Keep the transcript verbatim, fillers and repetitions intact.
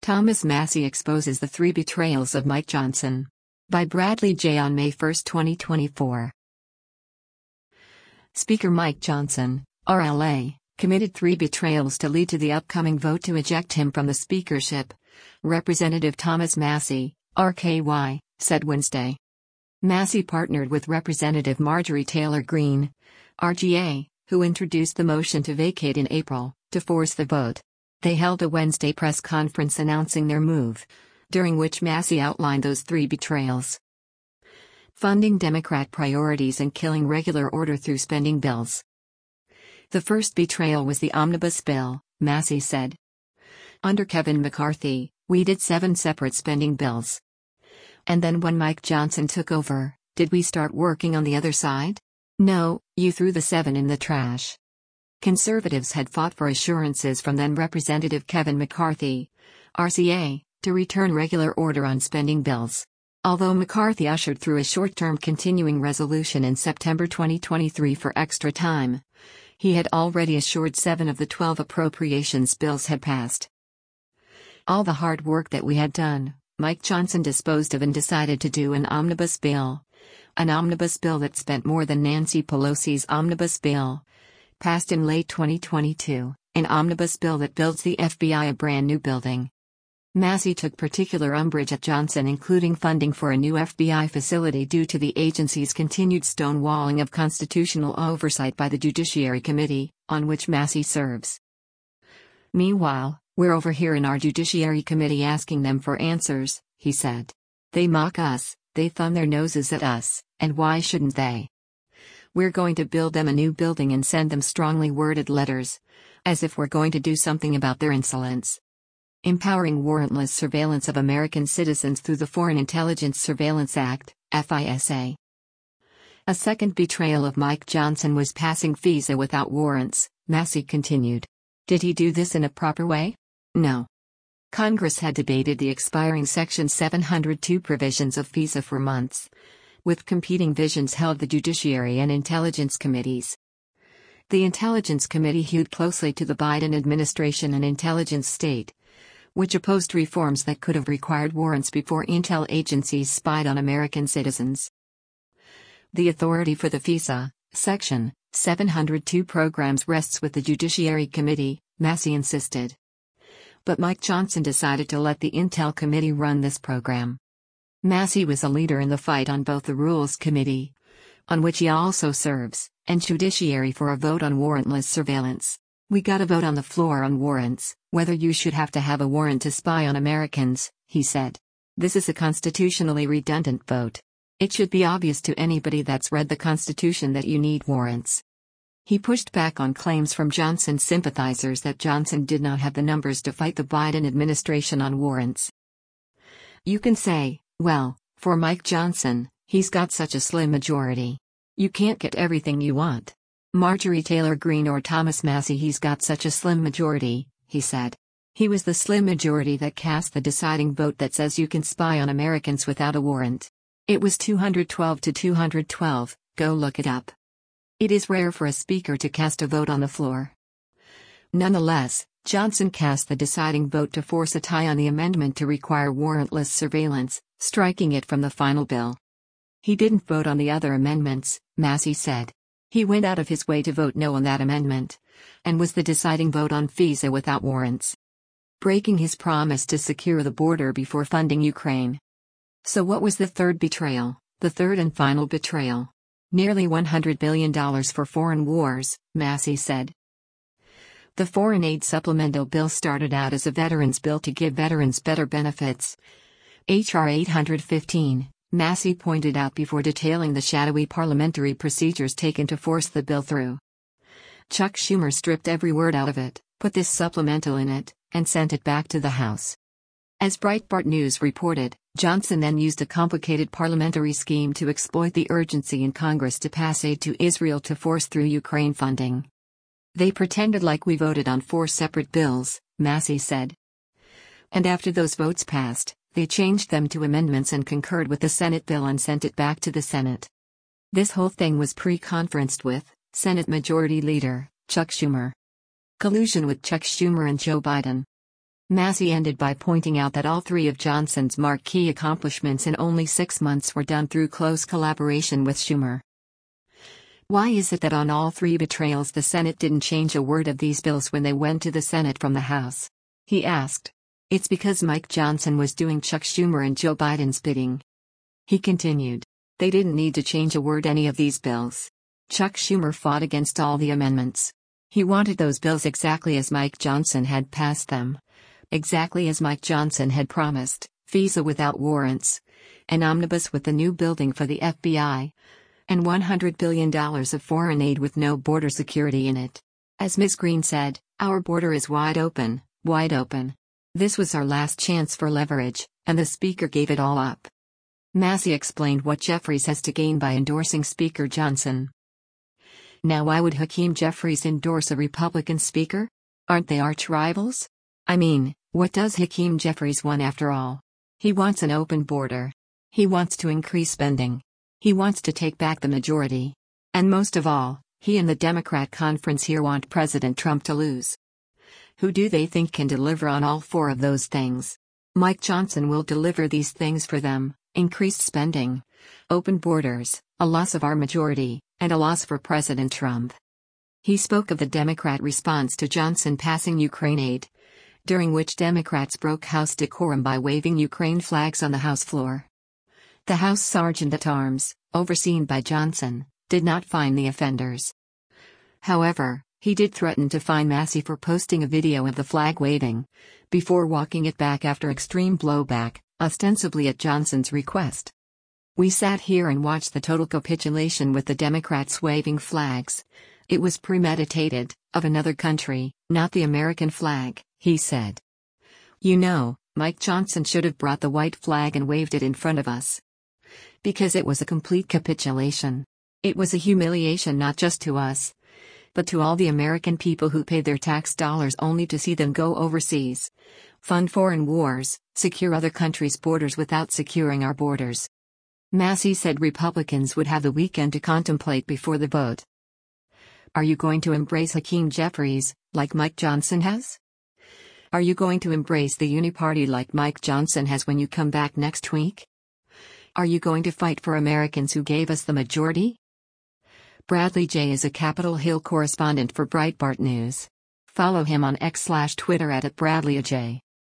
Thomas Massie exposes the three betrayals of Mike Johnson. By Bradley J. on May first, twenty twenty-four. Speaker Mike Johnson, R L A, committed three betrayals to lead to the upcoming vote to eject him from the speakership. Representative Thomas Massie, R K Y, said Wednesday. Massie partnered with Representative Marjorie Taylor Greene, R G A, who introduced the motion to vacate in April, to force the vote. They held a Wednesday press conference announcing their move, during which Massie outlined those three betrayals. Funding Democrat priorities and killing regular order through spending bills. The first betrayal was the omnibus bill, Massie said. Under Kevin McCarthy, we did seven separate spending bills. And then when Mike Johnson took over, did we start working on the other side? No, you threw the seven in the trash. Conservatives had fought for assurances from then Representative Kevin McCarthy, R C A, to return regular order on spending bills. Although McCarthy ushered through a short-term continuing resolution in September twenty twenty-three for extra time, he had already assured seven of the twelve appropriations bills had passed. All the hard work that we had done, Mike Johnson disposed of and decided to do an omnibus bill. An omnibus bill that spent more than Nancy Pelosi's omnibus bill, passed in late twenty twenty-two, an omnibus bill that builds the F B I a brand new building. Massie took particular umbrage at Johnson including funding for a new F B I facility due to the agency's continued stonewalling of constitutional oversight by the Judiciary Committee, on which Massie serves. Meanwhile, we're over here in our Judiciary Committee asking them for answers, he said. They mock us, they thumb their noses at us, and why shouldn't they? We're going to build them a new building and send them strongly worded letters, as if we're going to do something about their insolence. Empowering warrantless surveillance of American citizens through the Foreign Intelligence Surveillance Act, F I S A. A second betrayal of Mike Johnson was passing FISA without warrants, Massie continued. Did he do this in a proper way? No. Congress had debated the expiring Section seven hundred two provisions of FISA for months, with competing visions held the Judiciary and Intelligence Committees. The Intelligence Committee hewed closely to the Biden administration and intelligence state, which opposed reforms that could have required warrants before intel agencies spied on American citizens. The authority for the FISA, Section seven hundred two programs rests with the Judiciary Committee, Massie insisted. But Mike Johnson decided to let the Intel Committee run this program. Massie was a leader in the fight on both the Rules Committee, on which he also serves, and Judiciary for a vote on warrantless surveillance. We got a vote on the floor on warrants, whether you should have to have a warrant to spy on Americans, he said. This is a constitutionally redundant vote. It should be obvious to anybody that's read the Constitution that you need warrants. He pushed back on claims from Johnson sympathizers that Johnson did not have the numbers to fight the Biden administration on warrants. You can say, well, for Mike Johnson, he's got such a slim majority. You can't get everything you want. Marjorie Taylor Greene or Thomas Massie, he's got such a slim majority, he said. He was the slim majority that cast the deciding vote that says you can spy on Americans without a warrant. It was two hundred twelve to two hundred twelve, go look it up. It is rare for a speaker to cast a vote on the floor. Nonetheless, Johnson cast the deciding vote to force a tie on the amendment to require warrantless surveillance, striking it from the final bill. He didn't vote on the other amendments, Massie said. He went out of his way to vote no on that amendment, and was the deciding vote on FISA without warrants, breaking his promise to secure the border before funding Ukraine. So what was the third betrayal, the third and final betrayal? Nearly one hundred billion dollars for foreign wars, Massie said. The foreign aid supplemental bill started out as a veterans bill to give veterans better benefits. H R eight hundred fifteen, Massie pointed out before detailing the shadowy parliamentary procedures taken to force the bill through. Chuck Schumer stripped every word out of it, put this supplemental in it, and sent it back to the House. As Breitbart News reported, Johnson then used a complicated parliamentary scheme to exploit the urgency in Congress to pass aid to Israel to force through Ukraine funding. They pretended like we voted on four separate bills, Massie said. And after those votes passed, they changed them to amendments and concurred with the Senate bill and sent it back to the Senate. This whole thing was pre-conferenced with Senate Majority Leader Chuck Schumer. Collusion with Chuck Schumer and Joe Biden. Massey ended by pointing out that all three of Johnson's marquee accomplishments in only six months were done through close collaboration with Schumer. Why is it that on all three betrayals the Senate didn't change a word of these bills when they went to the Senate from the House? He asked. It's because Mike Johnson was doing Chuck Schumer and Joe Biden's bidding. He continued. They didn't need to change a word any of these bills. Chuck Schumer fought against all the amendments. He wanted those bills exactly as Mike Johnson had passed them. Exactly as Mike Johnson had promised, FISA without warrants, an omnibus with the new building for the F B I, and one hundred billion dollars of foreign aid with no border security in it. As Miz Green said, our border is wide open, wide open. This was our last chance for leverage, and the Speaker gave it all up. Massey explained what Jeffries has to gain by endorsing Speaker Johnson. Now, why would Hakeem Jeffries endorse a Republican Speaker? Aren't they arch rivals? I mean, what does Hakeem Jeffries want after all? He wants an open border. He wants to increase spending. He wants to take back the majority. And most of all, he and the Democrat conference here want President Trump to lose. Who do they think can deliver on all four of those things? Mike Johnson will deliver these things for them: increased spending, open borders, a loss of our majority, and a loss for President Trump. He spoke of the Democrat response to Johnson passing Ukraine aid, during which Democrats broke House decorum by waving Ukraine flags on the House floor. The House Sergeant-at-Arms, overseen by Johnson, did not find the offenders. However, he did threaten to fine Massey for posting a video of the flag waving, before walking it back after extreme blowback, ostensibly at Johnson's request. We sat here and watched the total capitulation with the Democrats waving flags. It was premeditated, of another country, not the American flag, he said. You know, Mike Johnson should have brought the white flag and waved it in front of us. Because it was a complete capitulation. It was a humiliation not just to us, but to all the American people who paid their tax dollars only to see them go overseas, fund foreign wars, secure other countries' borders without securing our borders. Massey said Republicans would have the weekend to contemplate before the vote. Are you going to embrace Hakeem Jeffries, like Mike Johnson has? Are you going to embrace the Uniparty like Mike Johnson has when you come back next week? Are you going to fight for Americans who gave us the majority? Bradley Jay is a Capitol Hill correspondent for Breitbart News. Follow him on X slash Twitter at, at Bradley A J.